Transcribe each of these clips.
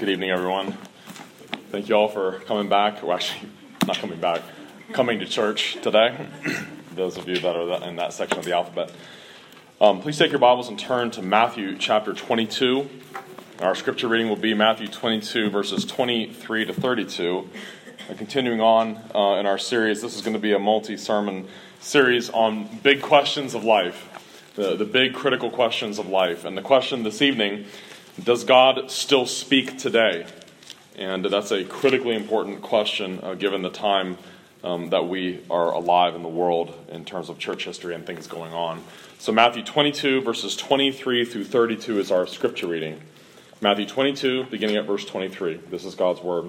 Good evening, everyone. Thank you all for coming back. Well, actually, not coming back. Coming to church today. Those of you that are in that section of the alphabet. Please take your Bibles and turn to Matthew chapter 22. Our scripture reading will be Matthew 22, verses 23 to 32. And continuing on in our series, this is going to be a multi-sermon series on big questions of life. The big critical questions of life. And the question this evening, does God still speak today? And that's a critically important question given the time that we are alive in the world in terms of church history and things going on. So Matthew 22, verses 23 through 32 is our scripture reading. Matthew 22, beginning at verse 23. This is God's word.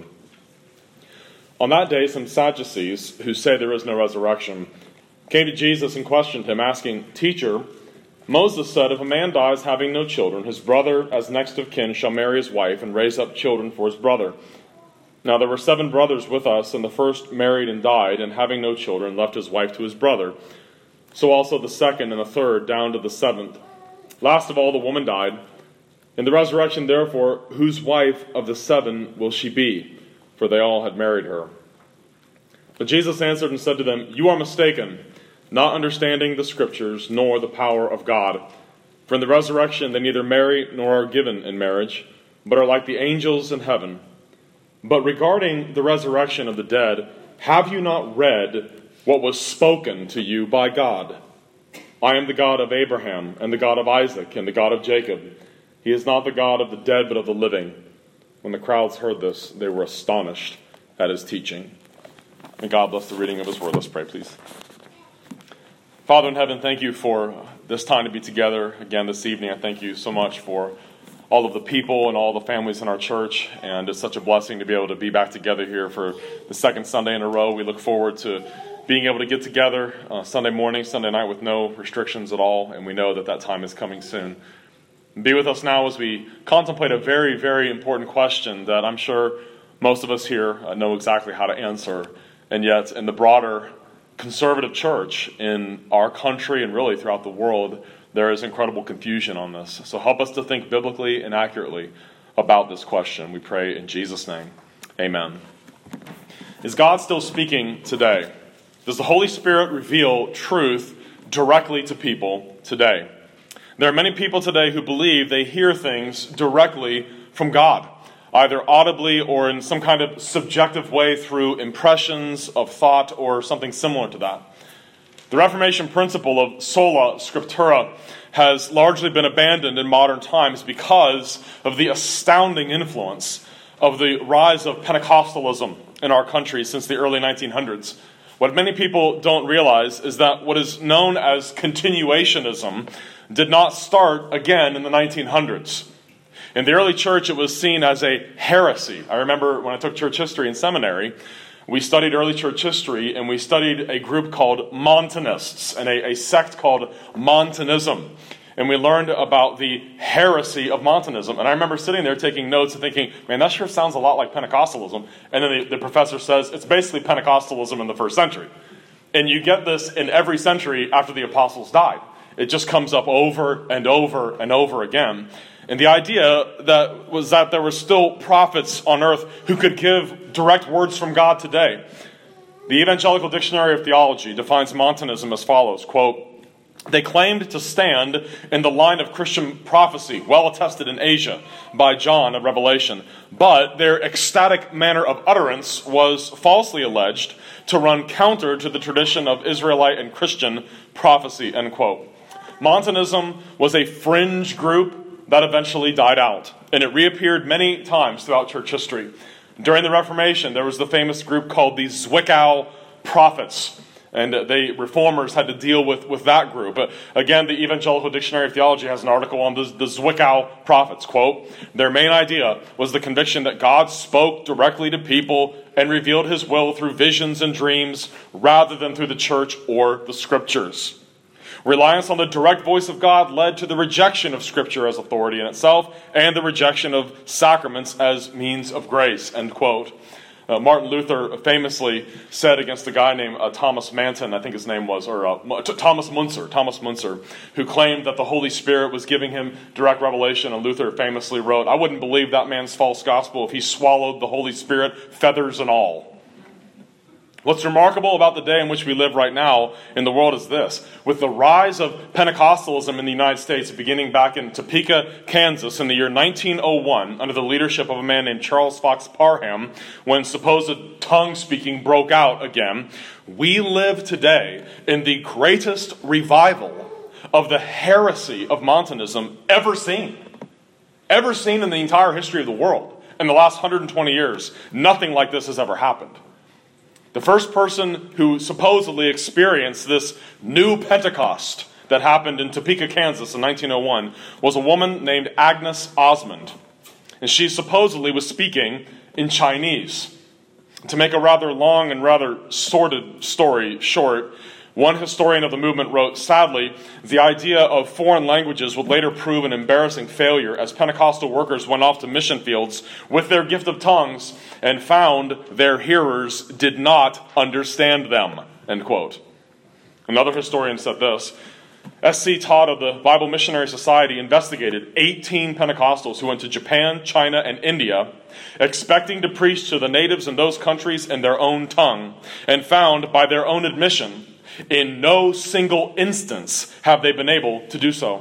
On that day, some Sadducees, who say there is no resurrection, came to Jesus and questioned him, asking, "Teacher, Moses said, if a man dies having no children, his brother as next of kin shall marry his wife and raise up children for his brother. Now there were 7 brothers with us, and the first married and died, and having no children left his wife to his brother. So also the second and the third, down to the 7th. Last of all the woman died. In the resurrection, therefore, whose wife of the 7 will she be? For they all had married her." But Jesus answered and said to them, "You are mistaken, not understanding the Scriptures, nor the power of God. For in the resurrection they neither marry nor are given in marriage, but are like the angels in heaven. But regarding the resurrection of the dead, have you not read what was spoken to you by God? I am the God of Abraham, and the God of Isaac, and the God of Jacob. He is not the God of the dead, but of the living." When the crowds heard this, they were astonished at his teaching. May God bless the reading of his word. Let's pray, please. Father in heaven, thank you for this time to be together again this evening. I thank you so much for all of the people and all the families in our church, and it's such a blessing to be able to be back together here for the second Sunday in a row. We look forward to being able to get together Sunday morning, Sunday night with no restrictions at all, and we know that that time is coming soon. Be with us now as we contemplate a very, very important question that I'm sure most of us here know exactly how to answer, and yet in the broader conservative church in our country and really throughout the world, there is incredible confusion on this. So help us to think biblically and accurately about this question. We pray in Jesus' name. Amen. Is God still speaking today? Does the Holy Spirit reveal truth directly to people today? There are many people today who believe they hear things directly from God, either audibly or in some kind of subjective way through impressions of thought or something similar to that. The Reformation principle of sola scriptura has largely been abandoned in modern times because of the astounding influence of the rise of Pentecostalism in our country since the early 1900s. What many people don't realize is that what is known as continuationism did not start again in the 1900s. In the early church, it was seen as a heresy. I remember when I took church history in seminary, we studied early church history, and we studied a group called Montanists and a sect called Montanism. And we learned about the heresy of Montanism. And I remember sitting there taking notes and thinking, man, that sure sounds a lot like Pentecostalism. And then the professor says, it's basically Pentecostalism in the first century. And you get this in every century after the apostles died. It just comes up over and over and over again. And the idea was that there were still prophets on earth who could give direct words from God today. The Evangelical Dictionary of Theology defines Montanism as follows, quote, "They claimed to stand in the line of Christian prophecy, well attested in Asia by John of Revelation, but their ecstatic manner of utterance was falsely alleged to run counter to the tradition of Israelite and Christian prophecy," end quote. Montanism was a fringe group that eventually died out, and it reappeared many times throughout church history. During the Reformation, there was the famous group called the Zwickau prophets, and the reformers had to deal with that group. But again, the Evangelical Dictionary of Theology has an article on the Zwickau prophets, quote, "Their main idea was the conviction that God spoke directly to people and revealed his will through visions and dreams rather than through the church or the scriptures. Reliance on the direct voice of God led to the rejection of Scripture as authority in itself and the rejection of sacraments as means of grace," end quote. Martin Luther famously said against a guy named Thomas Manton, I think his name was, or Thomas Munzer, who claimed that the Holy Spirit was giving him direct revelation. And Luther famously wrote, "I wouldn't believe that man's false gospel if he swallowed the Holy Spirit, feathers and all." What's remarkable about the day in which we live right now in the world is this. With the rise of Pentecostalism in the United States, beginning back in Topeka, Kansas, in the year 1901, under the leadership of a man named Charles Fox Parham, when supposed tongue-speaking broke out again, we live today in the greatest revival of the heresy of Montanism ever seen. Ever seen in the entire history of the world. In the last 120 years, nothing like this has ever happened. The first person who supposedly experienced this new Pentecost that happened in Topeka, Kansas in 1901 was a woman named Agnes Osmond. And she supposedly was speaking in Chinese. To make a rather long and rather sordid story short, one historian of the movement wrote, "Sadly, the idea of foreign languages would later prove an embarrassing failure as Pentecostal workers went off to mission fields with their gift of tongues and found their hearers did not understand them." End quote. Another historian said this, S.C. Todd of the Bible Missionary Society investigated 18 Pentecostals who went to Japan, China, and India, expecting to preach to the natives in those countries in their own tongue, and found, by their own admission, in no single instance have they been able to do so.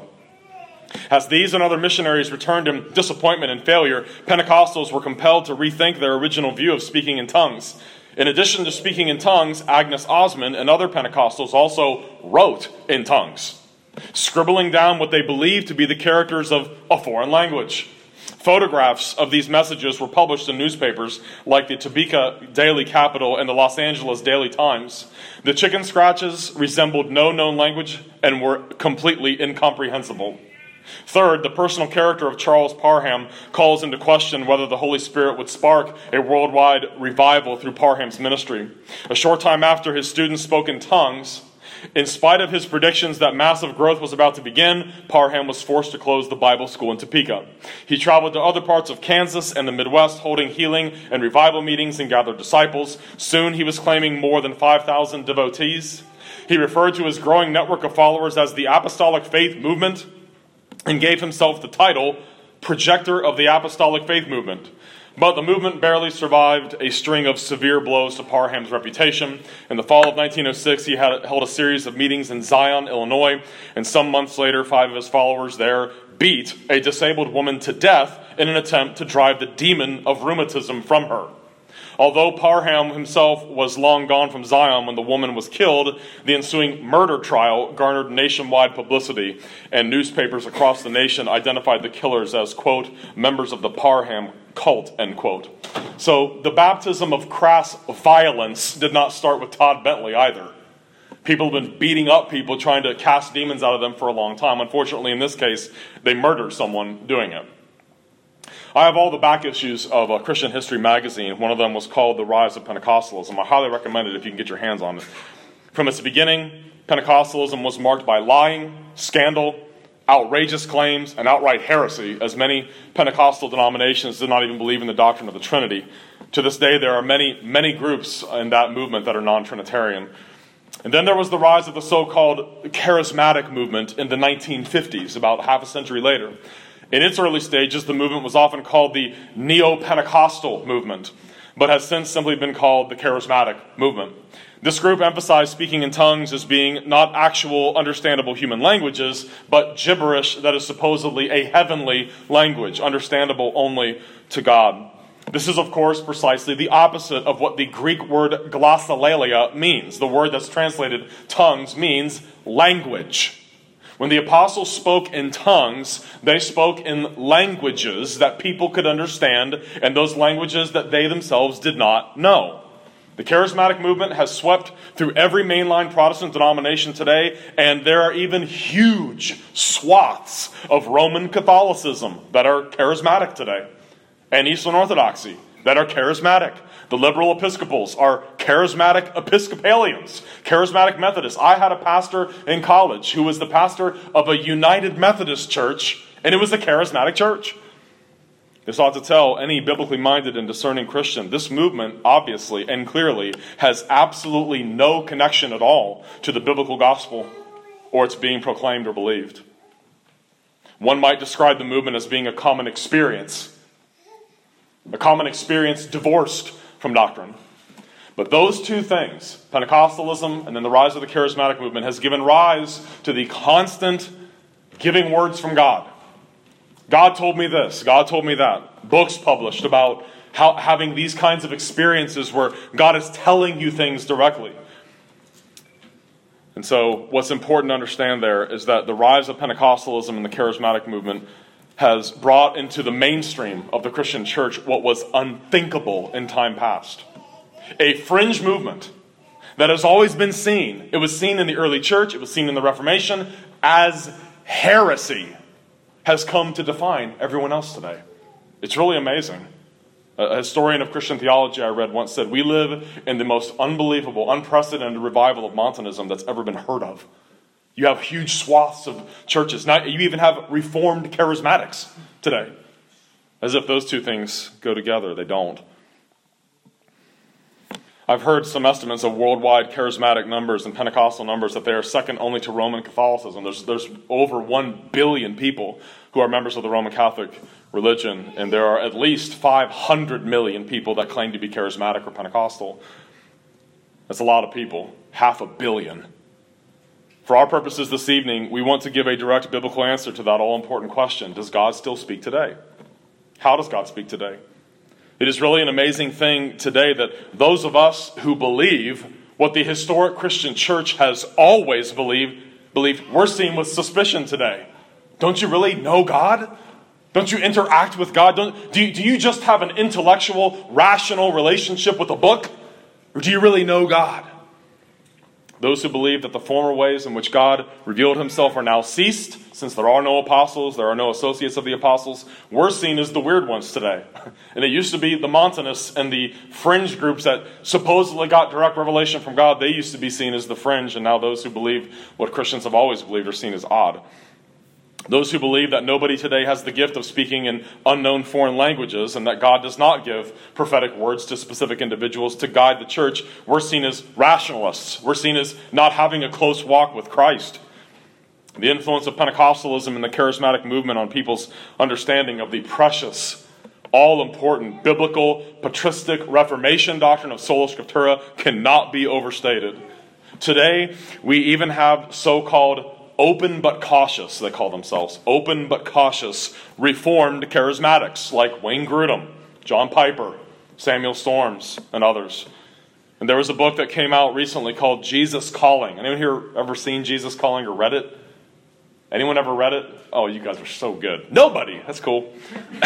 As these and other missionaries returned in disappointment and failure, Pentecostals were compelled to rethink their original view of speaking in tongues. In addition to speaking in tongues, Agnes Osmond and other Pentecostals also wrote in tongues, scribbling down what they believed to be the characters of a foreign language. Photographs of these messages were published in newspapers like the Topeka Daily Capital and the Los Angeles Daily Times. The chicken scratches resembled no known language and were completely incomprehensible. Third, the personal character of Charles Parham calls into question whether the Holy Spirit would spark a worldwide revival through Parham's ministry. A short time after his students spoke in tongues, in spite of his predictions that massive growth was about to begin, Parham was forced to close the Bible school in Topeka. He traveled to other parts of Kansas and the Midwest, holding healing and revival meetings and gathered disciples. Soon he was claiming more than 5,000 devotees. He referred to his growing network of followers as the Apostolic Faith Movement and gave himself the title Projector of the Apostolic Faith Movement. But the movement barely survived a string of severe blows to Parham's reputation. In the fall of 1906, he held a series of meetings in Zion, Illinois, and some months later, 5 of his followers there beat a disabled woman to death in an attempt to drive the demon of rheumatism from her. Although Parham himself was long gone from Zion when the woman was killed, the ensuing murder trial garnered nationwide publicity, and newspapers across the nation identified the killers as, quote, members of the Parham cult, end quote. So the baptism of crass violence did not start with Todd Bentley either. People have been beating up people trying to cast demons out of them for a long time. Unfortunately, in this case, they murdered someone doing it. I have all the back issues of a Christian History magazine. One of them was called The Rise of Pentecostalism. I highly recommend it if you can get your hands on it. From its beginning, Pentecostalism was marked by lying, scandal, outrageous claims, and outright heresy, as many Pentecostal denominations did not even believe in the doctrine of the Trinity. To this day, there are many, many groups in that movement that are non-Trinitarian. And then there was the rise of the so-called charismatic movement in the 1950s, about half a century later. In its early stages, the movement was often called the Neo-Pentecostal movement, but has since simply been called the Charismatic movement. This group emphasized speaking in tongues as being not actual understandable human languages, but gibberish that is supposedly a heavenly language, understandable only to God. This is, of course, precisely the opposite of what the Greek word glossolalia means. The word that's translated tongues means language. When the apostles spoke in tongues, they spoke in languages that people could understand, and those languages that they themselves did not know. The charismatic movement has swept through every mainline Protestant denomination today, and there are even huge swaths of Roman Catholicism that are charismatic today, and Eastern Orthodoxy that are charismatic. The liberal Episcopals are charismatic Episcopalians, charismatic Methodists. I had a pastor in college who was the pastor of a United Methodist church, and it was a charismatic church. This ought to tell any biblically minded and discerning Christian, this movement, obviously and clearly, has absolutely no connection at all to the biblical gospel or its being proclaimed or believed. One might describe the movement as being a common experience divorced from doctrine. But those two things, Pentecostalism and then the rise of the charismatic movement, has given rise to the constant giving words from God. God told me this, God told me that. Books published about how having these kinds of experiences where God is telling you things directly. And so what's important to understand there is that the rise of Pentecostalism and the charismatic movement has brought into the mainstream of the Christian church what was unthinkable in time past. A fringe movement that has always been seen. It was seen in the early church, it was seen in the Reformation as heresy, has come to define everyone else today. It's really amazing. A historian of Christian theology I read once said, we live in the most unbelievable, unprecedented revival of Montanism that's ever been heard of. You have huge swaths of churches. Now you even have Reformed charismatics today. As if those two things go together. They don't. I've heard some estimates of worldwide charismatic numbers and Pentecostal numbers that they are second only to Roman Catholicism. There's over 1 billion people who are members of the Roman Catholic religion, and there are at least 500 million people that claim to be charismatic or Pentecostal. That's a lot of people, 500 million. For our purposes this evening, we want to give a direct biblical answer to that all-important question. Does God still speak today? How does God speak today? It is really an amazing thing today that those of us who believe what the historic Christian church has always believed, we're seen with suspicion today. Don't you really know God? Don't you interact with God? Do you just have an intellectual, rational relationship with a book? Or do you really know God? Those who believe that the former ways in which God revealed himself are now ceased, since there are no apostles, there are no associates of the apostles, we're seen as the weird ones today. And it used to be the Montanists and the fringe groups that supposedly got direct revelation from God, they used to be seen as the fringe, and now those who believe what Christians have always believed are seen as odd. Those who believe that nobody today has the gift of speaking in unknown foreign languages and that God does not give prophetic words to specific individuals to guide the church, we're seen as rationalists. We're seen as not having a close walk with Christ. The influence of Pentecostalism and the charismatic movement on people's understanding of the precious, all-important, biblical, patristic Reformation doctrine of sola scriptura cannot be overstated. Today, we even have so-called open but cautious, they call themselves, open but cautious Reformed charismatics like Wayne Grudem, John Piper, Samuel Storms, and others. And there was a book that came out recently called Jesus Calling. Anyone here ever seen Jesus Calling or read it? Anyone ever read it? Oh, you guys are so good. Nobody. That's cool.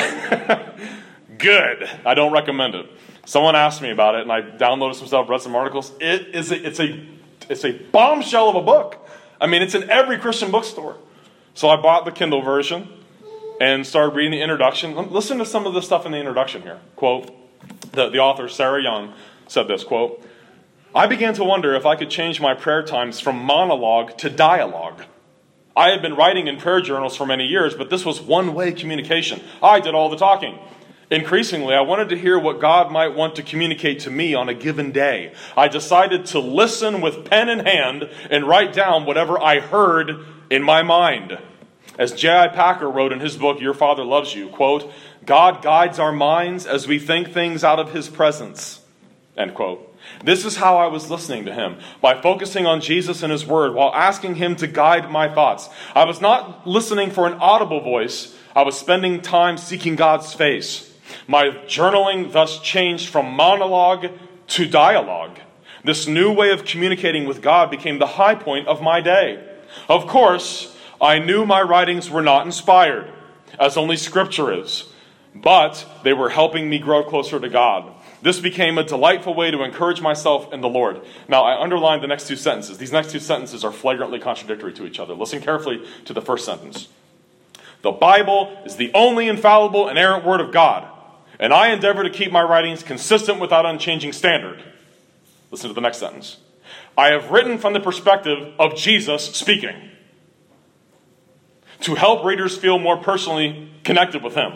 Good. I don't recommend it. Someone asked me about it, and I downloaded some stuff, read some articles. It's a bombshell of a book. I mean, it's in every Christian bookstore. So I bought the Kindle version and started reading the introduction. Listen to some of the stuff in the introduction here. Quote, the author, Sarah Young, said this, quote, I began to wonder if I could change my prayer times from monologue to dialogue. I had been writing in prayer journals for many years, but this was one-way communication. I did all the talking. Increasingly, I wanted to hear what God might want to communicate to me on a given day. I decided to listen with pen in hand and write down whatever I heard in my mind. As J.I. Packer wrote in his book, Your Father Loves You, quote, God guides our minds as we think things out of his presence, end quote. This is how I was listening to him, by focusing on Jesus and his word while asking him to guide my thoughts. I was not listening for an audible voice. I was spending time seeking God's face. My journaling thus changed from monologue to dialogue. This new way of communicating with God became the high point of my day. Of course, I knew my writings were not inspired, as only Scripture is, but they were helping me grow closer to God. This became a delightful way to encourage myself in the Lord. Now, I underlined the next two sentences. These next two sentences are flagrantly contradictory to each other. Listen carefully to the first sentence. The Bible is the only infallible, inerrant word of God, and I endeavor to keep my writings consistent with that unchanging standard. Listen to the next sentence. I have written from the perspective of Jesus speaking, to help readers feel more personally connected with him.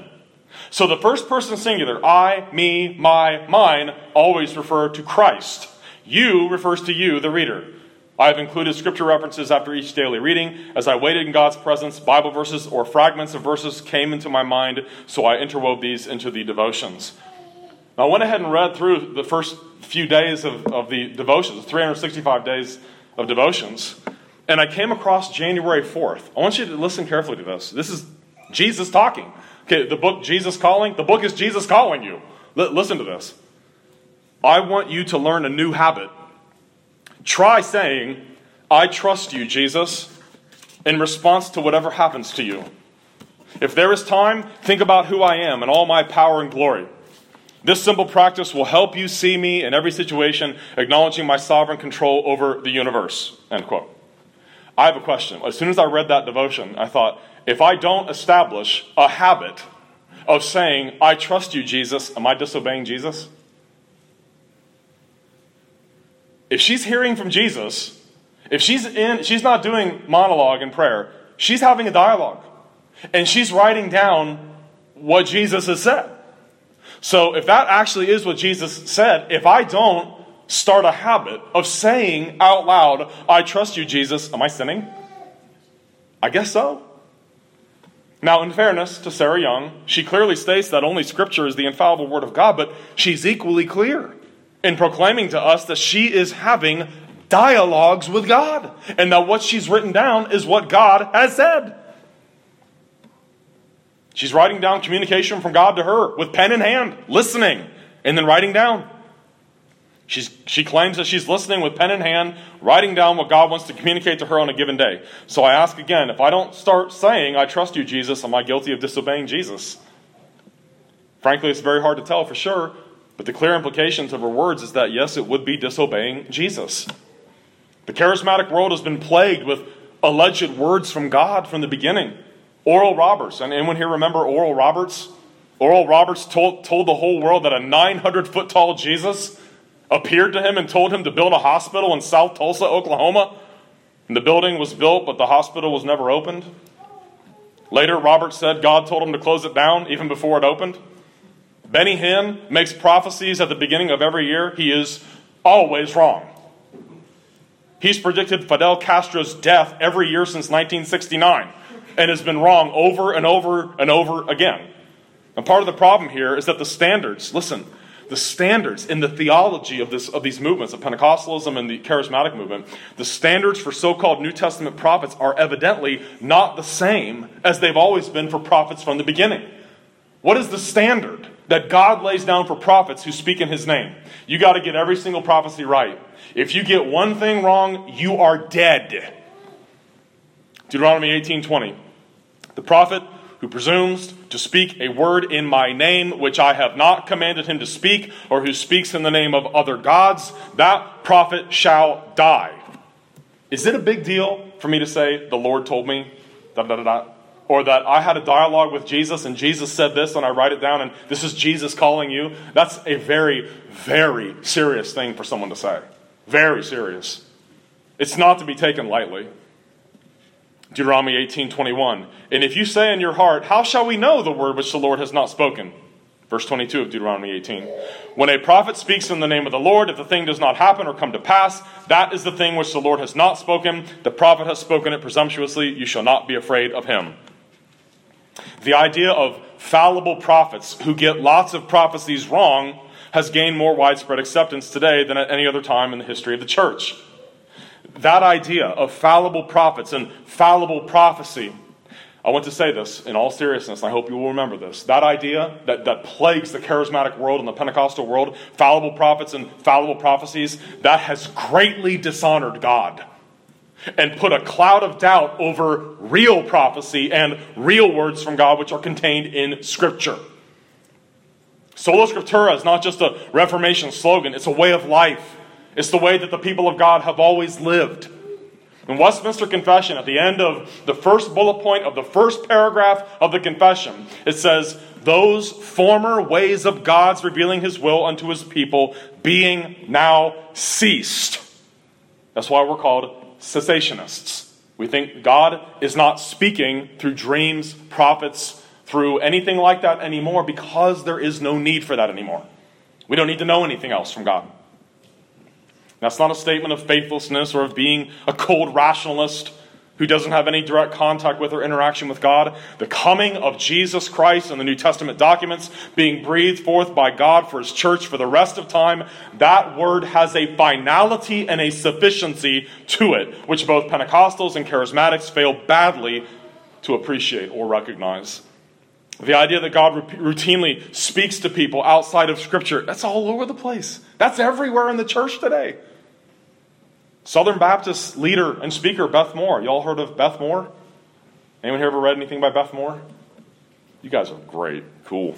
So the first person singular, I, me, my, mine, always refer to Christ. You refers to you, the reader. I have included scripture references after each daily reading. As I waited in God's presence, Bible verses or fragments of verses came into my mind, so I interwove these into the devotions. Now, I went ahead and read through the first few days of the devotions, 365 days of devotions, and I came across January 4th. I want you to listen carefully to this. This is Jesus talking. Okay, the book Jesus Calling, the book is Jesus calling you. Listen to this. I want you to learn a new habit. Try saying, I trust you, Jesus, in response to whatever happens to you. If there is time, think about who I am and all my power and glory. This simple practice will help you see me in every situation, acknowledging my sovereign control over the universe. End quote. I have a question. As soon as I read that devotion, I thought, if I don't establish a habit of saying, I trust you, Jesus, am I disobeying Jesus? If she's hearing from Jesus, if she's not doing monologue and prayer, she's having a dialogue. And she's writing down what Jesus has said. So if that actually is what Jesus said, if I don't start a habit of saying out loud, I trust you, Jesus, am I sinning? I guess so. Now, in fairness to Sarah Young, she clearly states that only Scripture is the infallible Word of God, but she's equally clear in proclaiming to us that she is having dialogues with God, and that what she's written down is what God has said. She's writing down communication from God to her with pen in hand, listening, and then writing down. She claims that she's listening with pen in hand, writing down what God wants to communicate to her on a given day. So I ask again, if I don't start saying, I trust you, Jesus, am I guilty of disobeying Jesus? Frankly, it's very hard to tell for sure, but the clear implications of her words is that, yes, it would be disobeying Jesus. The charismatic world has been plagued with alleged words from God from the beginning. Oral Roberts. And anyone here remember Oral Roberts? Oral Roberts told the whole world that a 900-foot tall Jesus appeared to him and told him to build a hospital in South Tulsa, Oklahoma. And the building was built, but the hospital was never opened. Later, Roberts said God told him to close it down even before it opened. Benny Hinn makes prophecies at the beginning of every year. He is always wrong. He's predicted Fidel Castro's death every year since 1969 and has been wrong over and over and over again. And part of the problem here is that the standards, listen, the standards in the theology of these movements, of Pentecostalism and the charismatic movement, the standards for so-called New Testament prophets are evidently not the same as they've always been for prophets from the beginning. What is the standard that God lays down for prophets who speak in His name? You got to get every single prophecy right. If you get one thing wrong, you are dead. Deuteronomy 18:20. The prophet who presumes to speak a word in my name, which I have not commanded him to speak, or who speaks in the name of other gods, that prophet shall die. Is it a big deal for me to say, the Lord told me, or that I had a dialogue with Jesus and Jesus said this and I write it down and this is Jesus calling you? That's a very, very serious thing for someone to say. Very serious. It's not to be taken lightly. Deuteronomy 18:21. And if you say in your heart, how shall we know the word which the Lord has not spoken? Verse 22 of Deuteronomy 18. When a prophet speaks in the name of the Lord, if the thing does not happen or come to pass, that is the thing which the Lord has not spoken. The prophet has spoken it presumptuously. You shall not be afraid of him. The idea of fallible prophets who get lots of prophecies wrong has gained more widespread acceptance today than at any other time in the history of the church. That idea of fallible prophets and fallible prophecy, I want to say this in all seriousness, and I hope you will remember this. That idea that plagues the charismatic world and the Pentecostal world, fallible prophets and fallible prophecies, that has greatly dishonored God and put a cloud of doubt over real prophecy and real words from God which are contained in Scripture. Sola Scriptura is not just a Reformation slogan, it's a way of life. It's the way that the people of God have always lived. In Westminster Confession, at the end of the first bullet point of the first paragraph of the confession, it says, those former ways of God's revealing His will unto His people being now ceased. That's why we're called cessationists. We think God is not speaking through dreams, prophets, through anything like that anymore because there is no need for that anymore. We don't need to know anything else from God. That's not a statement of faithlessness or of being a cold rationalist who doesn't have any direct contact with or interaction with God. The coming of Jesus Christ and the New Testament documents being breathed forth by God for his church for the rest of time, that word has a finality and a sufficiency to it, which both Pentecostals and Charismatics fail badly to appreciate or recognize. The idea that God routinely speaks to people outside of Scripture, that's all over the place. That's everywhere in the church today. Southern Baptist leader and speaker Beth Moore. Y'all heard of Beth Moore? Anyone here ever read anything by Beth Moore? You guys are great. Cool.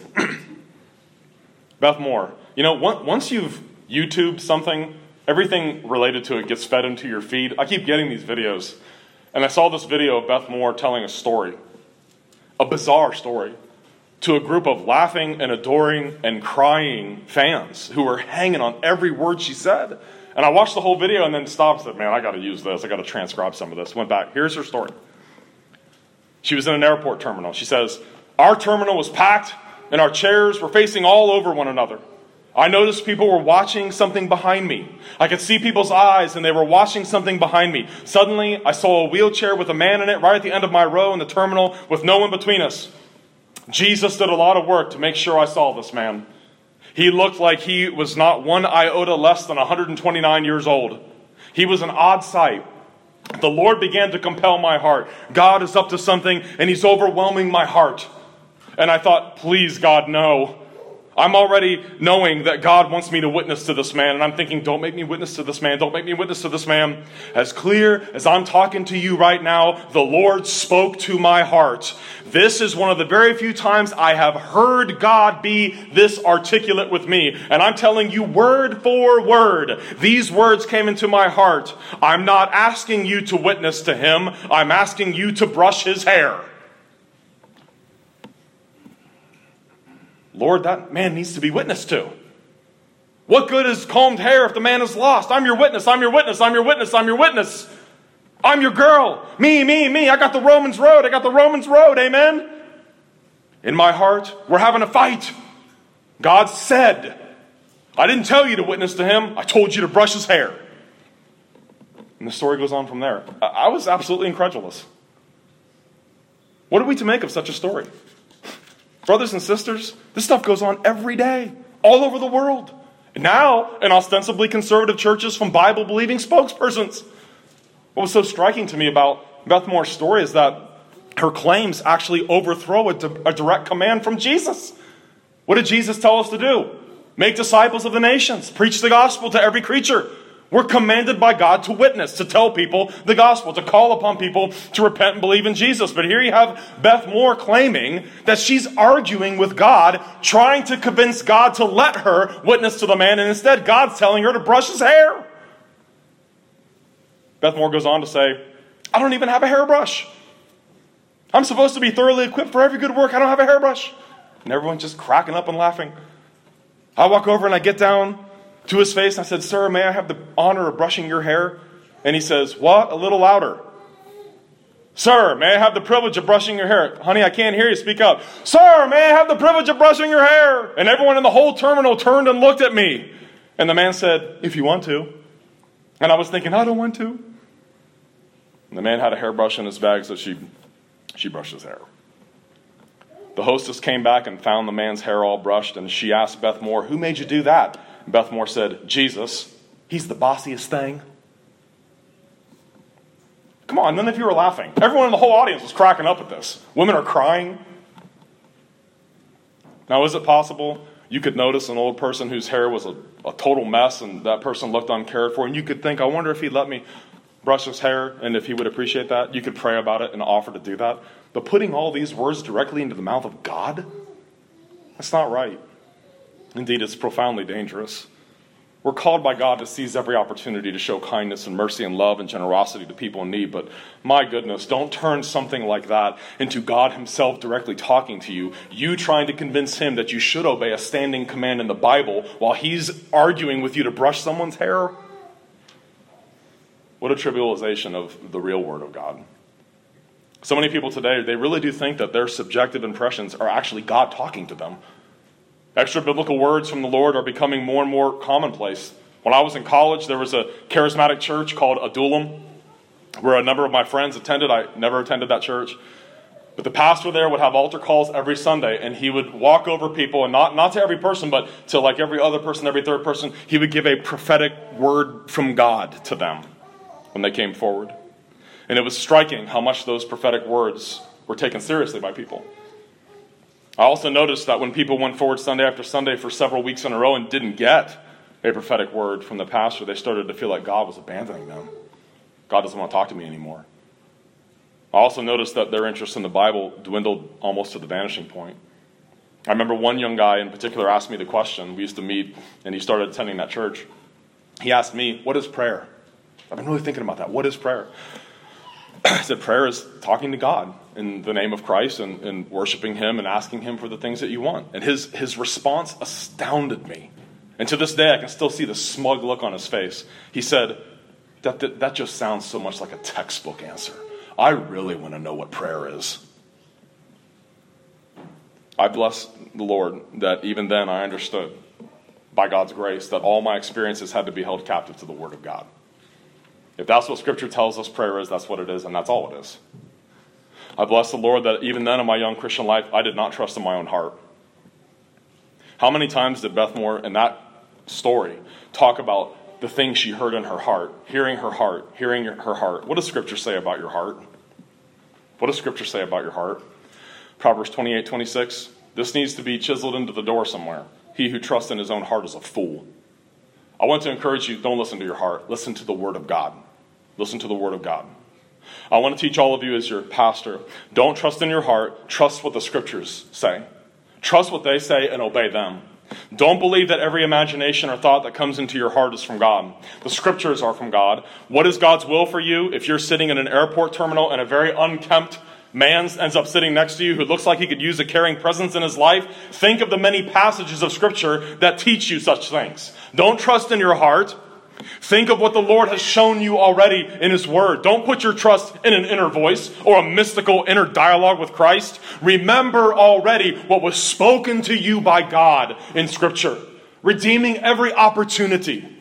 Beth Moore. You know, once you've YouTubed something, everything related to it gets fed into your feed. I keep getting these videos. And I saw this video of Beth Moore telling a story. A bizarre story. To a group of laughing and adoring and crying fans who were hanging on every word she said. And I watched the whole video and then stopped and said, man, I got to use this. I got to transcribe some of this. Went back. Here's her story. She was in an airport terminal. She says, our terminal was packed and our chairs were facing all over one another. I noticed people were watching something behind me. I could see people's eyes and they were watching something behind me. Suddenly, I saw a wheelchair with a man in it right at the end of my row in the terminal with no one between us. Jesus did a lot of work to make sure I saw this man. He looked like he was not one iota less than 129 years old. He was an odd sight. The Lord began to compel my heart. God is up to something, and he's overwhelming my heart. And I thought, please, God, no. I'm already knowing that God wants me to witness to this man. And I'm thinking, don't make me witness to this man. Don't make me witness to this man. As clear as I'm talking to you right now, the Lord spoke to my heart. This is one of the very few times I have heard God be this articulate with me. And I'm telling you word for word, these words came into my heart. I'm not asking you to witness to him. I'm asking you to brush his hair. Lord, that man needs to be witnessed to. What good is combed hair if the man is lost? I'm your witness, I'm your witness, I'm your witness, I'm your witness. I'm your girl. Me. I got the Romans road. Amen? In my heart, we're having a fight. God said, I didn't tell you to witness to him. I told you to brush his hair. And the story goes on from there. I was absolutely incredulous. What are we to make of such a story? Brothers and sisters, this stuff goes on every day, all over the world. Now, in ostensibly conservative churches from Bible-believing spokespersons. What was so striking to me about Beth Moore's story is that her claims actually overthrow a direct command from Jesus. What did Jesus tell us to do? Make disciples of the nations. Preach the gospel to every creature. We're commanded by God to witness, to tell people the gospel, to call upon people to repent and believe in Jesus. But here you have Beth Moore claiming that she's arguing with God, trying to convince God to let her witness to the man, and instead God's telling her to brush his hair. Beth Moore goes on to say, I don't even have a hairbrush. I'm supposed to be thoroughly equipped for every good work. I don't have a hairbrush. And everyone's just cracking up and laughing. I walk over and I get down to his face, and I said, sir, may I have the honor of brushing your hair? And he says, what? A little louder. Sir, may I have the privilege of brushing your hair? Honey, I can't hear you. Speak up. Sir, may I have the privilege of brushing your hair? And everyone in the whole terminal turned and looked at me. And the man said, if you want to. And I was thinking, I don't want to. And the man had a hairbrush in his bag, so she brushed his hair. The hostess came back and found the man's hair all brushed, and she asked Beth Moore, who made you do that? Beth Moore said, Jesus. He's the bossiest thing. Come on, none of you are laughing. Everyone in the whole audience was cracking up at this. Women are crying. Now, is it possible you could notice an old person whose hair was a total mess and that person looked uncared for, and you could think, I wonder if he'd let me brush his hair and if he would appreciate that? You could pray about it and offer to do that. But putting all these words directly into the mouth of God, that's not right. Indeed, it's profoundly dangerous. We're called by God to seize every opportunity to show kindness and mercy and love and generosity to people in need. But my goodness, don't turn something like that into God himself directly talking to you. You trying to convince him that you should obey a standing command in the Bible while he's arguing with you to brush someone's hair. What a trivialization of the real word of God. So many people today, they really do think that their subjective impressions are actually God talking to them. Extra biblical words from the Lord are becoming more and more commonplace. When I was in college, there was a charismatic church called Adullam, where a number of my friends attended. I never attended that church. But the pastor there would have altar calls every Sunday, and he would walk over people, and not to every person, but to like every other person, every third person, he would give a prophetic word from God to them when they came forward. And it was striking how much those prophetic words were taken seriously by people. I also noticed that when people went forward Sunday after Sunday for several weeks in a row and didn't get a prophetic word from the pastor, they started to feel like God was abandoning them. God doesn't want to talk to me anymore. I also noticed that their interest in the Bible dwindled almost to the vanishing point. I remember one young guy in particular asked me the question. We used to meet, and he started attending that church. He asked me, "What is prayer?" I've been really thinking about that. What is prayer? I said, prayer is talking to God in the name of Christ and worshiping Him and asking Him for the things that you want. And his response astounded me. And to this day, I can still see the smug look on his face. He said, that just sounds so much like a textbook answer. I really want to know what prayer is. I bless the Lord that even then I understood, by God's grace, that all my experiences had to be held captive to the Word of God. If that's what Scripture tells us prayer is, that's what it is, and that's all it is. I bless the Lord that even then in my young Christian life, I did not trust in my own heart. How many times did Beth Moore in that story talk about the things she heard in her heart, hearing her heart, hearing her heart? What does Scripture say about your heart? What does Scripture say about your heart? Proverbs 28:26. This needs to be chiseled into the door somewhere. He who trusts in his own heart is a fool. I want to encourage you, don't listen to your heart. Listen to the Word of God. Listen to the Word of God. I want to teach all of you as your pastor, don't trust in your heart. Trust what the Scriptures say. Trust what they say and obey them. Don't believe that every imagination or thought that comes into your heart is from God. The Scriptures are from God. What is God's will for you if you're sitting in an airport terminal and a very unkempt man ends up sitting next to you who looks like he could use a caring presence in his life? Think of the many passages of Scripture that teach you such things. Don't trust in your heart. Think of what the Lord has shown you already in His Word. Don't put your trust in an inner voice or a mystical inner dialogue with Christ. Remember already what was spoken to you by God in Scripture, redeeming every opportunity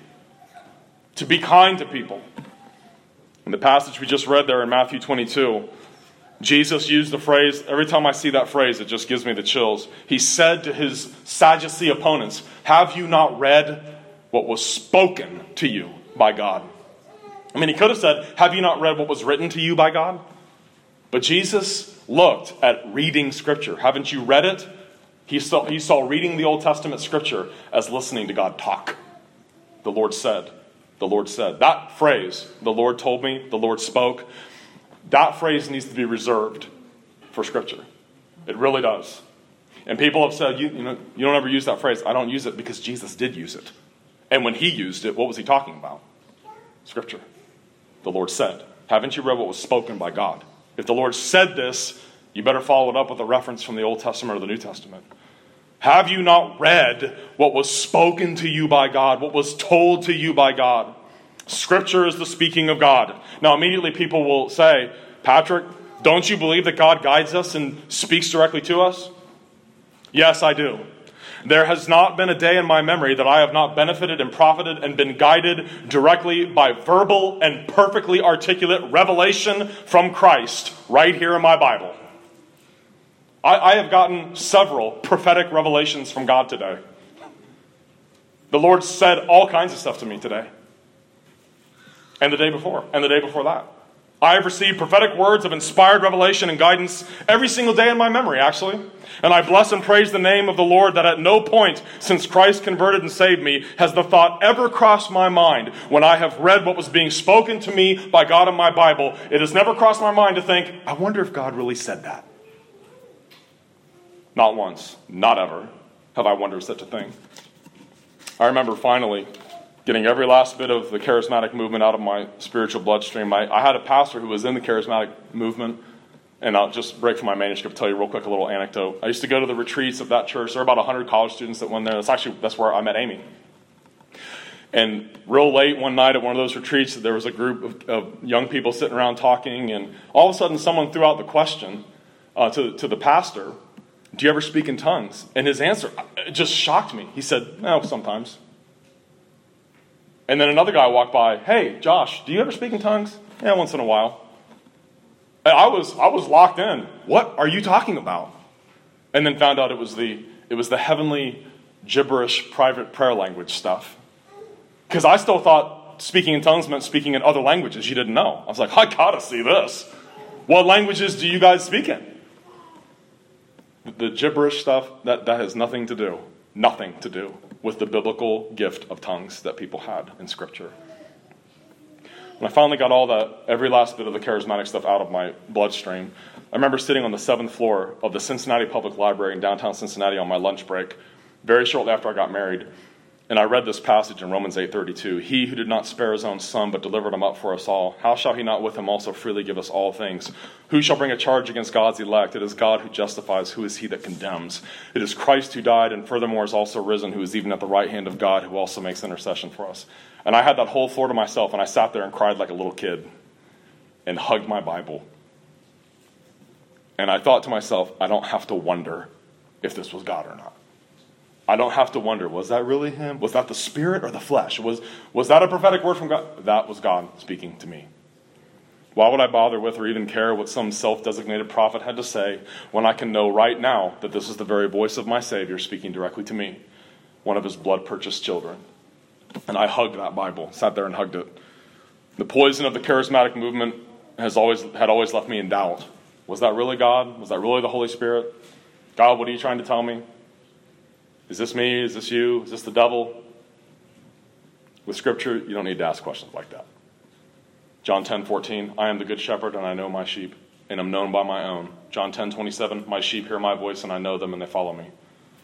to be kind to people. In the passage we just read there in Matthew 22, Jesus used the phrase, every time I see that phrase, it just gives me the chills. He said to His Sadducee opponents, "Have you not read what was spoken to you by God?" I mean, He could have said, "Have you not read what was written to you by God?" But Jesus looked at reading Scripture. Haven't you read it? He saw reading the Old Testament Scripture as listening to God talk. The Lord said. The Lord said. That phrase, the Lord told me, the Lord spoke, that phrase needs to be reserved for Scripture. It really does. And people have said, you don't ever use that phrase. I don't use it because Jesus did use it. And when He used it, what was He talking about? Scripture. The Lord said. Haven't you read what was spoken by God? If the Lord said this, you better follow it up with a reference from the Old Testament or the New Testament. Have you not read what was spoken to you by God? What was told to you by God? Scripture is the speaking of God. Now immediately people will say, "Patrick, don't you believe that God guides us and speaks directly to us?" Yes, I do. There has not been a day in my memory that I have not benefited and profited and been guided directly by verbal and perfectly articulate revelation from Christ right here in my Bible. I have gotten several prophetic revelations from God today. The Lord said all kinds of stuff to me today. And the day before. And the day before that. I have received prophetic words of inspired revelation and guidance every single day in my memory, actually. And I bless and praise the name of the Lord that at no point since Christ converted and saved me has the thought ever crossed my mind when I have read what was being spoken to me by God in my Bible. It has never crossed my mind to think, I wonder if God really said that. Not once, not ever, have I wondered such a thing. I remember finally getting every last bit of the charismatic movement out of my spiritual bloodstream. I had a pastor who was in the charismatic movement, and I'll just break from my manuscript, tell you real quick a little anecdote. I used to go to the retreats of that church. There were about 100 college students that went there. That's where I met Amy. And real late one night at one of those retreats, there was a group of young people sitting around talking, and all of a sudden someone threw out the question to the pastor, do you ever speak in tongues? And his answer just shocked me. He said, no, sometimes. And then another guy walked by, hey, Josh, do you ever speak in tongues? Yeah, once in a while. And I was locked in. What are you talking about? And then found out it was the heavenly gibberish private prayer language stuff. Because I still thought speaking in tongues meant speaking in other languages you didn't know. I was like, I gotta see this. What languages do you guys speak in? The gibberish stuff, that has nothing to do with the biblical gift of tongues that people had in Scripture. When I finally got every last bit of the charismatic stuff out of my bloodstream, I remember sitting on the 7th floor of the Cincinnati Public Library in downtown Cincinnati on my lunch break, very shortly after I got married, and I read this passage in Romans 8:32. He who did not spare his own son, but delivered him up for us all, how shall he not with him also freely give us all things? Who shall bring a charge against God's elect? It is God who justifies. Who is he that condemns? It is Christ who died, and furthermore is also risen, who is even at the right hand of God, who also makes intercession for us. And I had that whole floor to myself, and I sat there and cried like a little kid and hugged my Bible. And I thought to myself, I don't have to wonder if this was God or not. I don't have to wonder, was that really him? Was that the spirit or the flesh? Was that a prophetic word from God? That was God speaking to me. Why would I bother with or even care what some self-designated prophet had to say when I can know right now that this is the very voice of my Savior speaking directly to me, one of his blood-purchased children? And I hugged that Bible, sat there and hugged it. The poison of the charismatic movement had always left me in doubt. Was that really God? Was that really the Holy Spirit? God, what are you trying to tell me? Is this me? Is this you? Is this the devil? With Scripture, you don't need to ask questions like that. John 10:14, I am the good shepherd, and I know my sheep, and am known by my own. John 10:27, my sheep hear my voice, and I know them, and they follow me.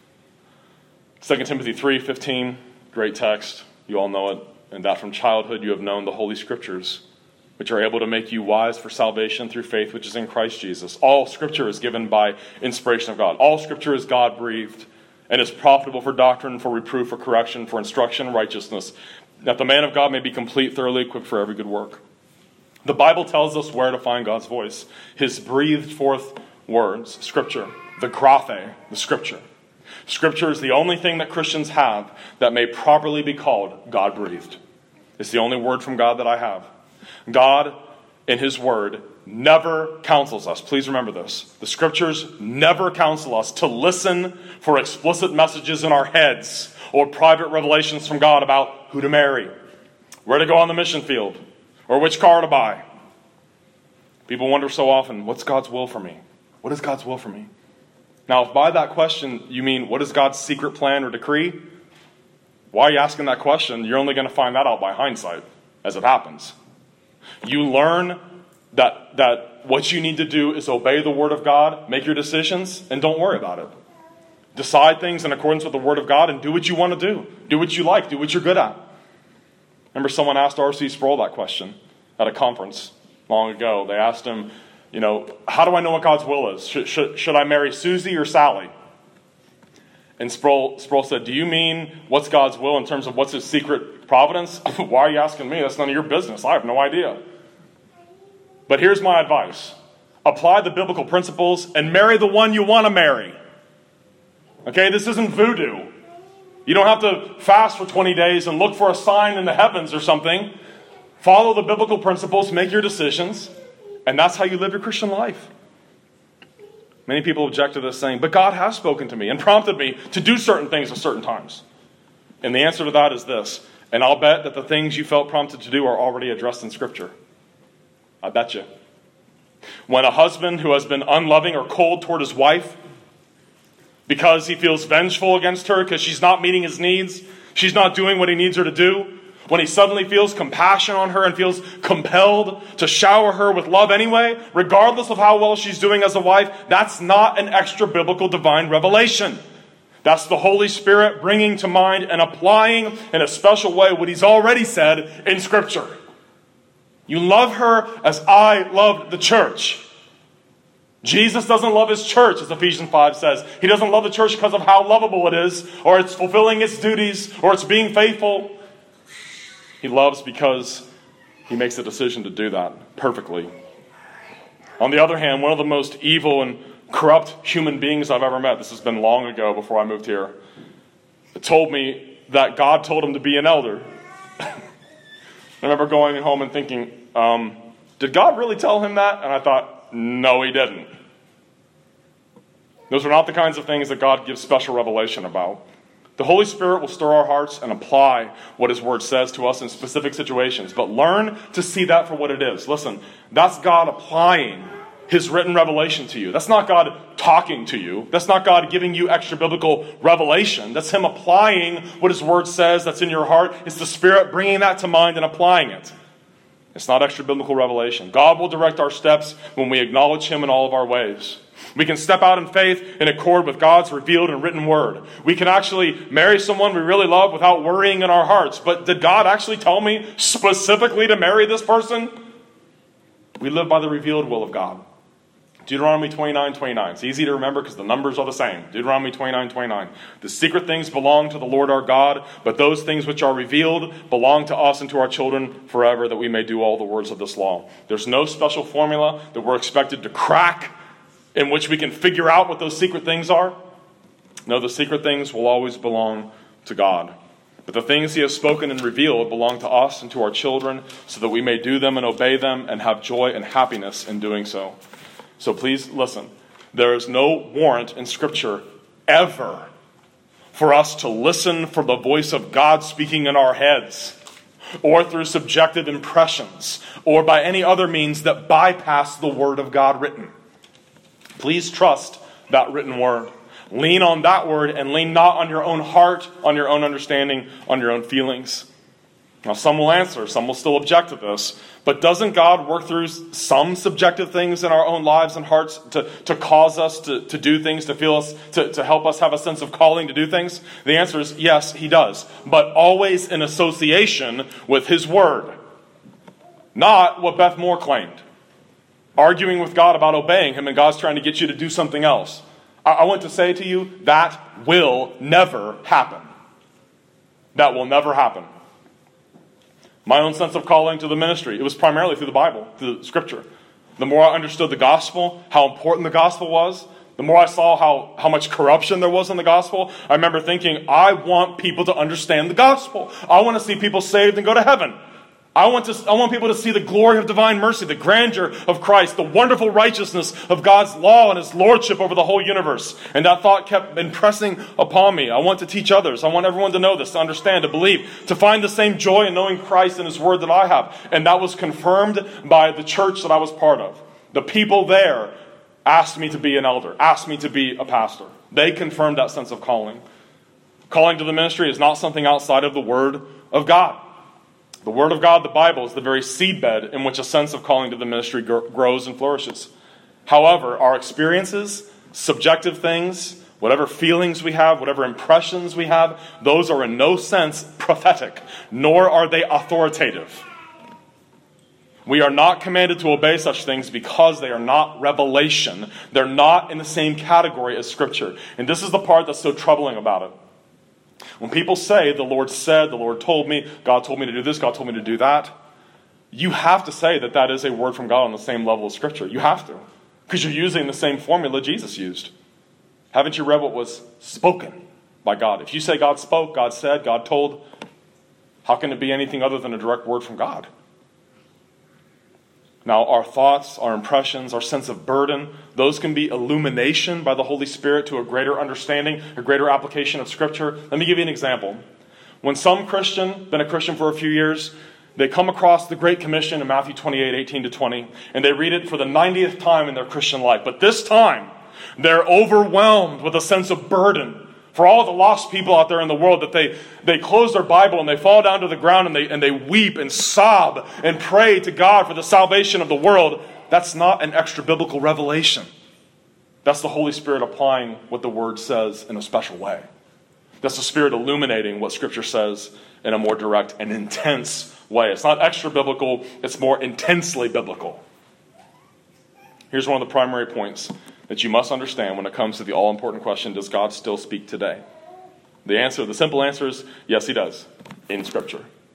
2 Timothy 3:15, great text. You all know it. And that from childhood you have known the Holy Scriptures, which are able to make you wise for salvation through faith which is in Christ Jesus. All Scripture is given by inspiration of God. All Scripture is God-breathed, and is profitable for doctrine, for reproof, for correction, for instruction in righteousness, that the man of God may be complete, thoroughly equipped for every good work. The Bible tells us where to find God's voice. His breathed forth words, Scripture, the graphe, the Scripture. Scripture is the only thing that Christians have that may properly be called God-breathed. It's the only word from God that I have. God, in His Word, never counsels us. Please remember this. The Scriptures never counsel us to listen for explicit messages in our heads or private revelations from God about who to marry, where to go on the mission field, or which car to buy. People wonder so often, what's God's will for me? What is God's will for me? Now, if by that question you mean, what is God's secret plan or decree? Why are you asking that question? You're only going to find that out by hindsight, as it happens. You learn that what you need to do is obey the Word of God, make your decisions, and don't worry about it. Decide things in accordance with the Word of God and do what you want to do. Do what you like. Do what you're good at. Remember someone asked R.C. Sproul that question at a conference long ago. They asked him, how do I know what God's will is? Should I marry Susie or Sally? And Sproul said, do you mean what's God's will in terms of what's His secret providence? Why are you asking me? That's none of your business. I have no idea. But here's my advice. Apply the biblical principles and marry the one you want to marry. Okay, this isn't voodoo. You don't have to fast for 20 days and look for a sign in the heavens or something. Follow the biblical principles, make your decisions, and that's how you live your Christian life. Many people object to this saying, but God has spoken to me and prompted me to do certain things at certain times. And the answer to that is this, and I'll bet that the things you felt prompted to do are already addressed in Scripture. I bet you. When a husband who has been unloving or cold toward his wife because he feels vengeful against her because she's not meeting his needs, she's not doing what he needs her to do, when he suddenly feels compassion on her and feels compelled to shower her with love anyway, regardless of how well she's doing as a wife, that's not an extra biblical divine revelation. That's the Holy Spirit bringing to mind and applying in a special way what He's already said in Scripture. You love her as I loved the church. Jesus doesn't love His church, as Ephesians 5 says. He doesn't love the church because of how lovable it is, or it's fulfilling its duties, or it's being faithful. He loves because he makes a decision to do that perfectly. On the other hand, one of the most evil and corrupt human beings I've ever met, this has been long ago before I moved here, told me that God told him to be an elder. I remember going home and thinking, did God really tell him that? And I thought, no, he didn't. Those are not the kinds of things that God gives special revelation about. The Holy Spirit will stir our hearts and apply what His Word says to us in specific situations. But learn to see that for what it is. Listen, that's God applying His written revelation to you. That's not God talking to you. That's not God giving you extra biblical revelation. That's Him applying what His Word says that's in your heart. It's the Spirit bringing that to mind and applying it. It's not extra biblical revelation. God will direct our steps when we acknowledge Him in all of our ways. We can step out in faith in accord with God's revealed and written word. We can actually marry someone we really love without worrying in our hearts. But did God actually tell me specifically to marry this person? We live by the revealed will of God. Deuteronomy 29:29. It's easy to remember because the numbers are the same. Deuteronomy 29:29. The secret things belong to the Lord our God, but those things which are revealed belong to us and to our children forever, that we may do all the words of this law. There's no special formula that we're expected to crack in which we can figure out what those secret things are. No, the secret things will always belong to God. But the things He has spoken and revealed belong to us and to our children, so that we may do them and obey them and have joy and happiness in doing so. So please listen. There is no warrant in Scripture ever for us to listen for the voice of God speaking in our heads, or through subjective impressions, or by any other means that bypass the Word of God written. Please trust that written word. Lean on that word and lean not on your own heart, on your own understanding, on your own feelings. Now, some will answer, some will still object to this, but doesn't God work through some subjective things in our own lives and hearts to cause us to do things, to feel us, to help us have a sense of calling to do things? The answer is yes, He does, but always in association with His word. Not what Beth Moore claimed. Arguing with God about obeying Him, and God's trying to get you to do something else. I want to say to you, that will never happen. That will never happen. My own sense of calling to the ministry, it was primarily through the Bible, through Scripture. The more I understood the gospel, how important the gospel was, the more I saw how much corruption there was in the gospel, I remember thinking, I want people to understand the gospel. I want to see people saved and go to heaven. I want people to see the glory of divine mercy, the grandeur of Christ, the wonderful righteousness of God's law and His lordship over the whole universe. And that thought kept impressing upon me. I want to teach others. I want everyone to know this, to understand, to believe, to find the same joy in knowing Christ and His word that I have. And that was confirmed by the church that I was part of. The people there asked me to be an elder, asked me to be a pastor. They confirmed that sense of calling. Calling to the ministry is not something outside of the Word of God. The Word of God, the Bible, is the very seedbed in which a sense of calling to the ministry grows and flourishes. However, our experiences, subjective things, whatever feelings we have, whatever impressions we have, those are in no sense prophetic, nor are they authoritative. We are not commanded to obey such things because they are not revelation. They're not in the same category as Scripture. And this is the part that's so troubling about it. When people say, the Lord said, the Lord told me, God told me to do this, God told me to do that, you have to say that that is a word from God on the same level as Scripture. You have to. Because you're using the same formula Jesus used. Haven't you read what was spoken by God? If you say God spoke, God said, God told, how can it be anything other than a direct word from God? Now, our thoughts, our impressions, our sense of burden, those can be illumination by the Holy Spirit to a greater understanding, a greater application of Scripture. Let me give you an example. When some Christian, been a Christian for a few years, they come across the Great Commission in Matthew 28:18-20, and they read it for the 90th time in their Christian life. But this time, they're overwhelmed with a sense of burden for all the lost people out there in the world, that they close their Bible and they fall down to the ground and they weep and sob and pray to God for the salvation of the world. That's not an extra biblical revelation. That's the Holy Spirit applying what the Word says in a special way. That's the Spirit illuminating what Scripture says in a more direct and intense way. It's not extra biblical, it's more intensely biblical. Here's one of the primary points that you must understand when it comes to the all-important question, does God still speak today? The simple answer is, yes, He does, in Scripture.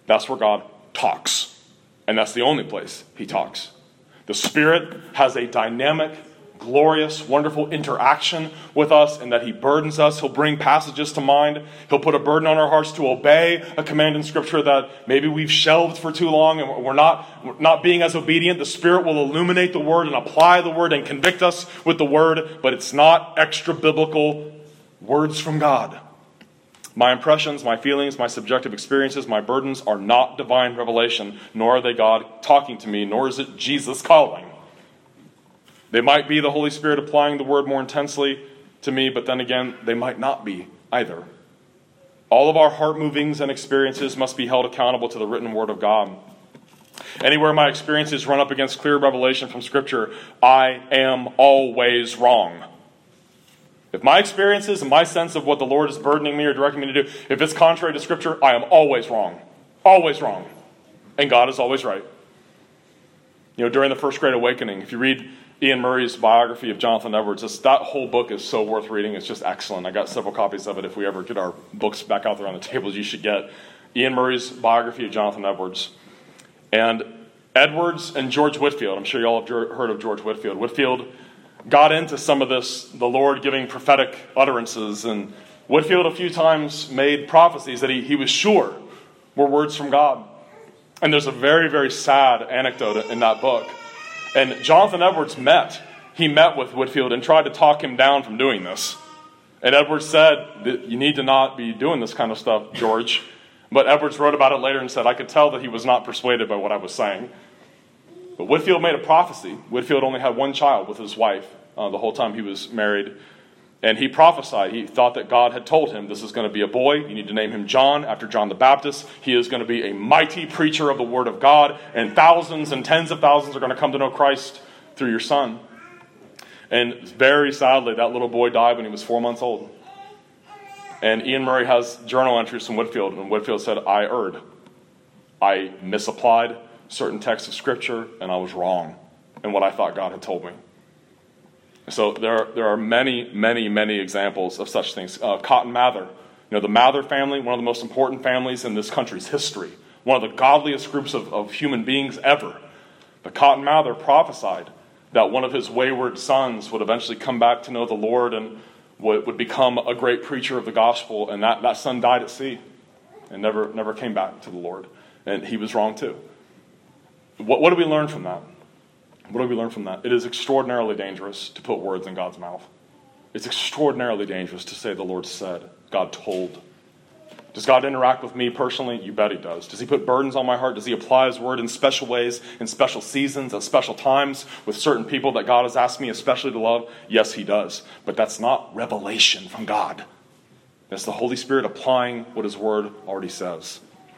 That's where God talks. And that's the only place he talks. The Spirit has a dynamic, glorious, wonderful interaction with us in that he burdens us. He'll bring passages to mind. He'll put a burden on our hearts to obey a command in Scripture that maybe we've shelved for too long and we're not being as obedient. The Spirit will illuminate the Word and apply the Word and convict us with the Word, but it's not extra biblical words from God. My impressions, my feelings, my subjective experiences, my burdens are not divine revelation, nor are they God talking to me, nor is it Jesus calling. They might be the Holy Spirit applying the Word more intensely to me, but then again, they might not be either. All of our heart movings and experiences must be held accountable to the written Word of God. Anywhere my experiences run up against clear revelation from Scripture, I am always wrong. If my experiences and my sense of what the Lord is burdening me or directing me to do, if it's contrary to Scripture, I am always wrong. Always wrong. And God is always right. During the First Great Awakening, if you read Ian Murray's biography of Jonathan Edwards, that whole book is so worth reading. It's just excellent. I got several copies of it. If we ever get our books back out there on the tables, you should get Ian Murray's biography of Jonathan Edwards. And Edwards and George Whitefield, I'm sure you all have heard of George Whitefield. Whitefield got into some of this, the Lord giving prophetic utterances, and Whitefield a few times made prophecies that he was sure were words from God. And there's a very, very sad anecdote in that book. And Jonathan Edwards met with Whitefield and tried to talk him down from doing this. And Edwards said, you need to not be doing this kind of stuff, George. But Edwards wrote about it later and said, I could tell that he was not persuaded by what I was saying. But Whitefield made a prophecy. Whitefield only had one child with his wife the whole time he was married. And he prophesied. He thought that God had told him, this is going to be a boy. You need to name him John, after John the Baptist. He is going to be a mighty preacher of the Word of God. And thousands and tens of thousands are going to come to know Christ through your son. And very sadly, that little boy died when he was 4 months old. And Ian Murray has journal entries from Whitefield. And Whitefield said, I erred. I misapplied certain texts of Scripture, and I was wrong in what I thought God had told me. So there are many, many, many examples of such things. Cotton Mather, the Mather family, one of the most important families in this country's history, one of the godliest groups of human beings ever. But Cotton Mather prophesied that one of his wayward sons would eventually come back to know the Lord and would become a great preacher of the gospel, and that son died at sea and never came back to the Lord. And he was wrong too. What do we learn from that? What do we learn from that? It is extraordinarily dangerous to put words in God's mouth. It's extraordinarily dangerous to say the Lord said, God told. Does God interact with me personally? You bet he does. Does he put burdens on my heart? Does he apply his word in special ways, in special seasons, at special times, with certain people that God has asked me especially to love? Yes, he does. But that's not revelation from God. That's the Holy Spirit applying what his word already says.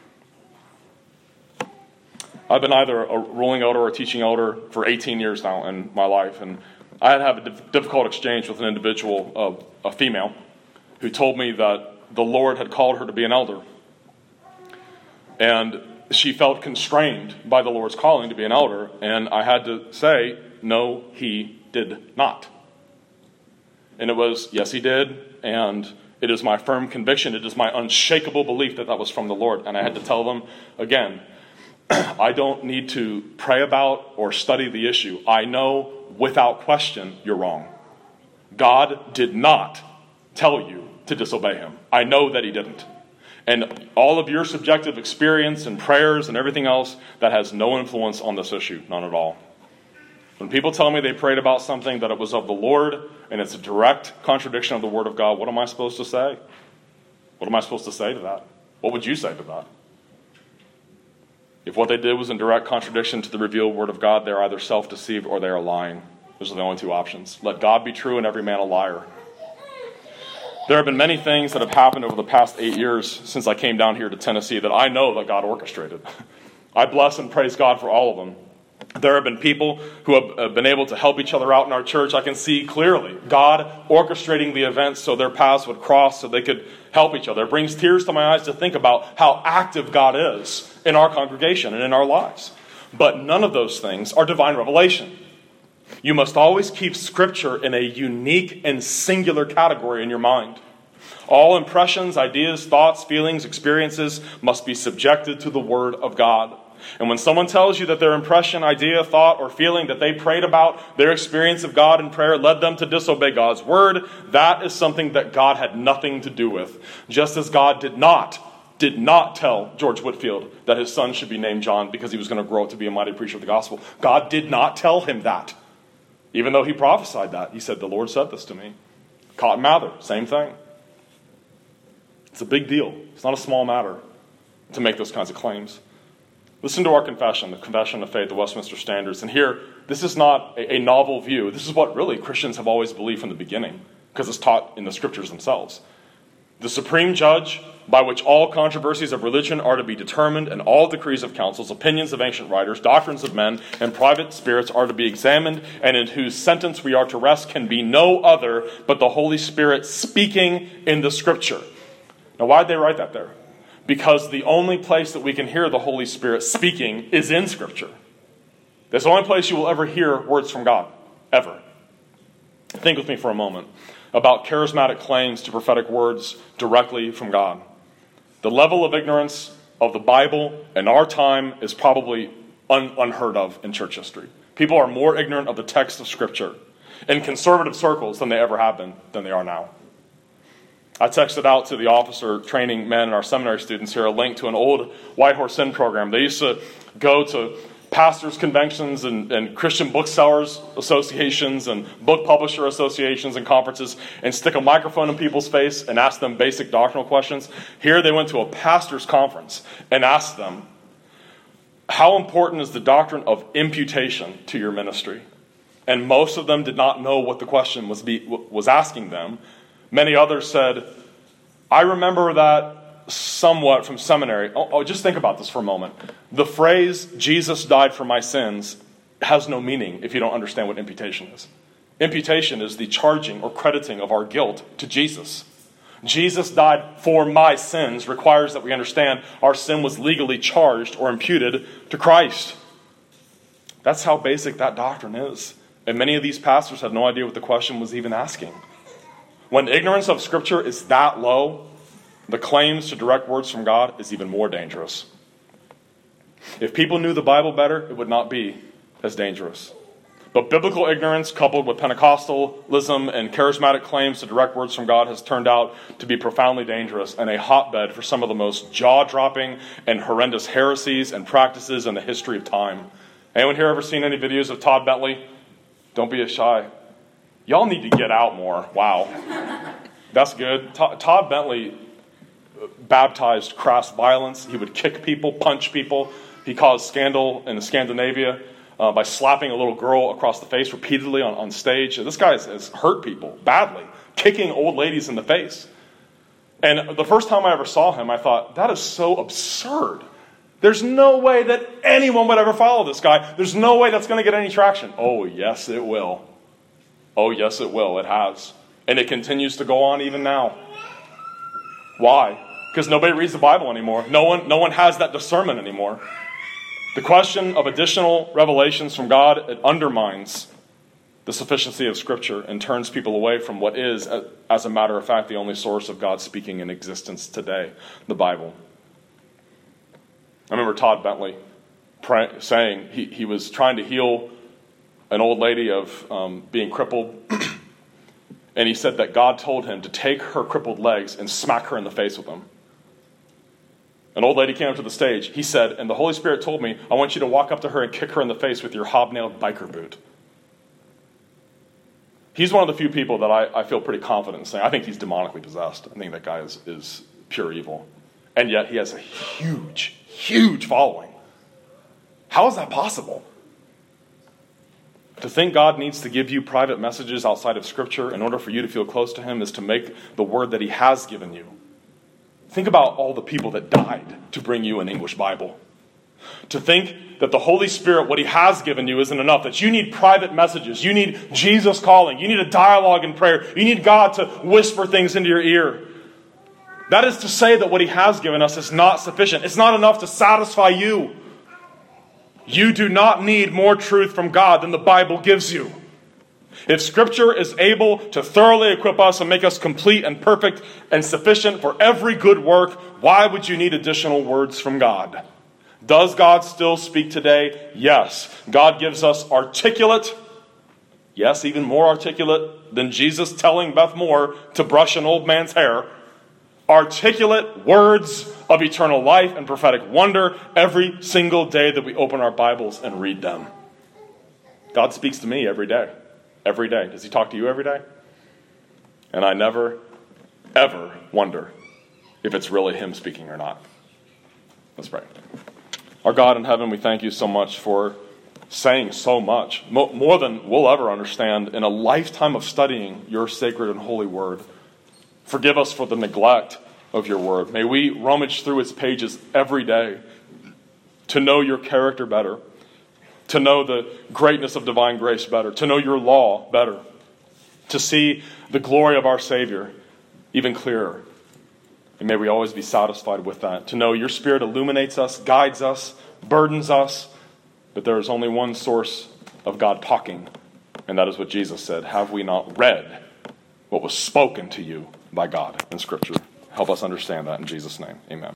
I've been either a ruling elder or a teaching elder for 18 years now in my life, and I had to have a difficult exchange with an individual, a female, who told me that the Lord had called her to be an elder. And she felt constrained by the Lord's calling to be an elder, and I had to say, no, he did not. And it was, yes, he did, and it is my firm conviction, it is my unshakable belief that was from the Lord. And I had to tell them, again, I don't need to pray about or study the issue. I know without question you're wrong. God did not tell you to disobey him. I know that he didn't. And all of your subjective experience and prayers and everything else, that has no influence on this issue, none at all. When people tell me they prayed about something, that it was of the Lord, and it's a direct contradiction of the Word of God, what am I supposed to say? What am I supposed to say to that? What would you say to that? If what they did was in direct contradiction to the revealed Word of God, they're either self-deceived or they are lying. Those are the only two options. Let God be true and every man a liar. There have been many things that have happened over the past 8 years since I came down here to Tennessee that I know that God orchestrated. I bless and praise God for all of them. There have been people who have been able to help each other out in our church. I can see clearly God orchestrating the events so their paths would cross, so they could help each other. It brings tears to my eyes to think about how active God is in our congregation and in our lives. But none of those things are divine revelation. You must always keep Scripture in a unique and singular category in your mind. All impressions, ideas, thoughts, feelings, experiences must be subjected to the Word of God. And when someone tells you that their impression, idea, thought, or feeling that they prayed about, their experience of God in prayer led them to disobey God's Word, that is something that God had nothing to do with. Just as God did not tell George Whitefield that his son should be named John because he was going to grow up to be a mighty preacher of the gospel. God did not tell him that. Even though he prophesied that. He said, the Lord said this to me. Cotton Mather, same thing. It's a big deal. It's not a small matter to make those kinds of claims. Listen to our confession, the Confession of Faith, the Westminster Standards. And here, this is not a novel view. This is what really Christians have always believed from the beginning, because it's taught in the scriptures themselves. The supreme judge, by which all controversies of religion are to be determined, and all decrees of councils, opinions of ancient writers, doctrines of men, and private spirits are to be examined, and in whose sentence we are to rest, can be no other but the Holy Spirit speaking in the Scripture. Now, why did they write that there? Because the only place that we can hear the Holy Spirit speaking is in Scripture. That's the only place you will ever hear words from God, ever. Think with me for a moment about charismatic claims to prophetic words directly from God. The level of ignorance of the Bible in our time is probably unheard of in church history. People are more ignorant of the text of Scripture in conservative circles than they ever have been, than they are now. I texted out to the officer training men and our seminary students here a link to an old White Horse Inn program. They used to go to pastors' conventions and Christian booksellers associations and book publisher associations and conferences and stick a microphone in people's face and ask them basic doctrinal questions. Here they went to a pastor's conference and asked them, how important is the doctrine of imputation to your ministry? And most of them did not know what the question was asking them. Many others said, I remember that somewhat from seminary. Just think about this for a moment. The phrase, Jesus died for my sins, has no meaning if you don't understand what imputation is. Imputation is the charging or crediting of our guilt to Jesus. Jesus died for my sins requires that we understand our sin was legally charged or imputed to Christ. That's how basic that doctrine is. And many of these pastors had no idea what the question was even asking. When ignorance of Scripture is that low, the claims to direct words from God is even more dangerous. If people knew the Bible better, it would not be as dangerous. But biblical ignorance coupled with Pentecostalism and charismatic claims to direct words from God has turned out to be profoundly dangerous and a hotbed for some of the most jaw-dropping and horrendous heresies and practices in the history of time. Anyone here ever seen any videos of Todd Bentley? Don't be shy. Y'all need to get out more. Wow. That's good. Todd Bentley baptized crass violence. He would kick people, punch people. He caused scandal in Scandinavia by slapping a little girl across the face repeatedly on stage. This guy has hurt people badly, kicking old ladies in the face. And the first time I ever saw him, I thought, that is so absurd. There's no way that anyone would ever follow this guy. There's no way that's going to get any traction. Oh, yes, it will. Oh, yes, it will. It has. And it continues to go on even now. Why? Because nobody reads the Bible anymore. No one has that discernment anymore. The question of additional revelations from God, it undermines the sufficiency of Scripture and turns people away from what is, as a matter of fact, the only source of God speaking in existence today, the Bible. I remember Todd Bentley saying he was trying to heal an old lady of being crippled, and he said that God told him to take her crippled legs and smack her in the face with them. An old lady came up to the stage. He said, and the Holy Spirit told me, I want you to walk up to her and kick her in the face with your hobnailed biker boot. He's one of the few people that I feel pretty confident in saying, I think he's demonically possessed. I think that guy is pure evil. And yet he has a huge, huge following. How is that possible? To think God needs to give you private messages outside of Scripture in order for you to feel close to Him is to make the word that He has given you. Think about all the people that died to bring you an English Bible. To think that the Holy Spirit, what He has given you, isn't enough. That you need private messages. You need Jesus calling. You need a dialogue in prayer. You need God to whisper things into your ear. That is to say that what He has given us is not sufficient. It's not enough to satisfy you. You do not need more truth from God than the Bible gives you. If Scripture is able to thoroughly equip us and make us complete and perfect and sufficient for every good work, why would you need additional words from God? Does God still speak today? Yes. God gives us articulate, yes, even more articulate than Jesus telling Beth Moore to brush an old man's hair, articulate words of eternal life and prophetic wonder every single day that we open our Bibles and read them. God speaks to me every day. Every day. Does he talk to you every day? And I never, ever wonder if it's really him speaking or not. Let's pray. Our God in heaven, we thank you so much for saying so much, more than we'll ever understand in a lifetime of studying your sacred and holy word. Forgive us for the neglect of your word. May we rummage through its pages every day to know your character better, to know the greatness of divine grace better, to know your law better, to see the glory of our Savior even clearer. And may we always be satisfied with that, to know your Spirit illuminates us, guides us, burdens us, but there is only one source of God talking, and that is what Jesus said. Have we not read what was spoken to you by God in Scripture? Help us understand that in Jesus' name. Amen.